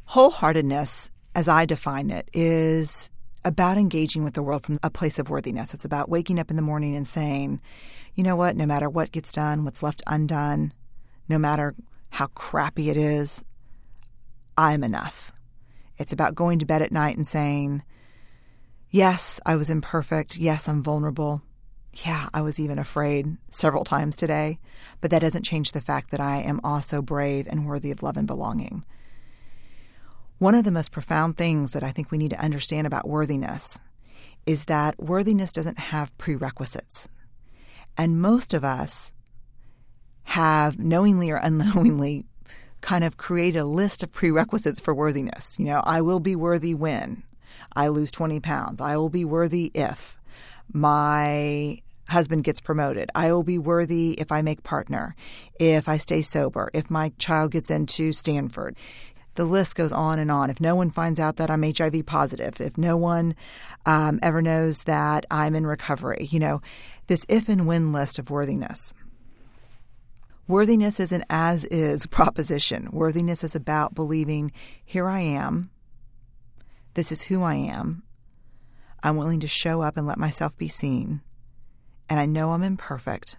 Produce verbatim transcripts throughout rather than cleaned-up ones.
Wholeheartedness, as I define it, is about engaging with the world from a place of worthiness. It's about waking up in the morning and saying, you know what, no matter what gets done, what's left undone, no matter how crappy it is, I'm enough. It's about going to bed at night and saying, yes, I was imperfect. Yes, I'm vulnerable. Yeah, I was even afraid several times today. But that doesn't change the fact that I am also brave and worthy of love and belonging. One of the most profound things that I think we need to understand about worthiness is that worthiness doesn't have prerequisites. And most of us have, knowingly or unknowingly, kind of created a list of prerequisites for worthiness. You know, I will be worthy when I lose twenty pounds. I will be worthy if my husband gets promoted. I will be worthy if I make partner, if I stay sober, if my child gets into Stanford. The list goes on and on. If no one finds out that I'm H I V positive, if no one um, ever knows that I'm in recovery, you know, this if and when list of worthiness. Worthiness is an as-is proposition. Worthiness is about believing, here I am, this is who I am, I'm willing to show up and let myself be seen, and I know I'm imperfect,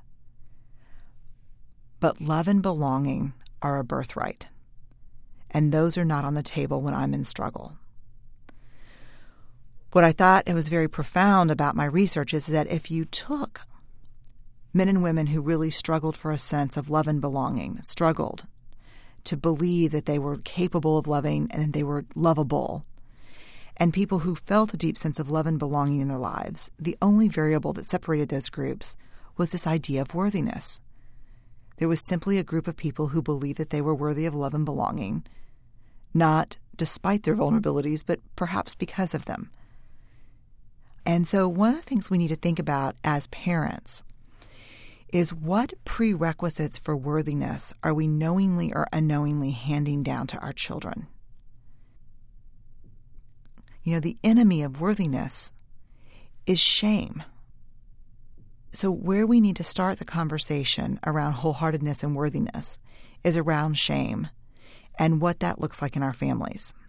but love and belonging are a birthright. And those are not on the table when I'm in struggle. What I thought it was very profound about my research is that if you took men and women who really struggled for a sense of love and belonging, struggled to believe that they were capable of loving and they were lovable, and people who felt a deep sense of love and belonging in their lives, the only variable that separated those groups was this idea of worthiness. There was simply a group of people who believed that they were worthy of love and belonging, not despite their vulnerabilities, but perhaps because of them. And so one of the things we need to think about as parents is what prerequisites for worthiness are we knowingly or unknowingly handing down to our children? You know, the enemy of worthiness is shame. So where we need to start the conversation around wholeheartedness and worthiness is around shame and what that looks like in our families.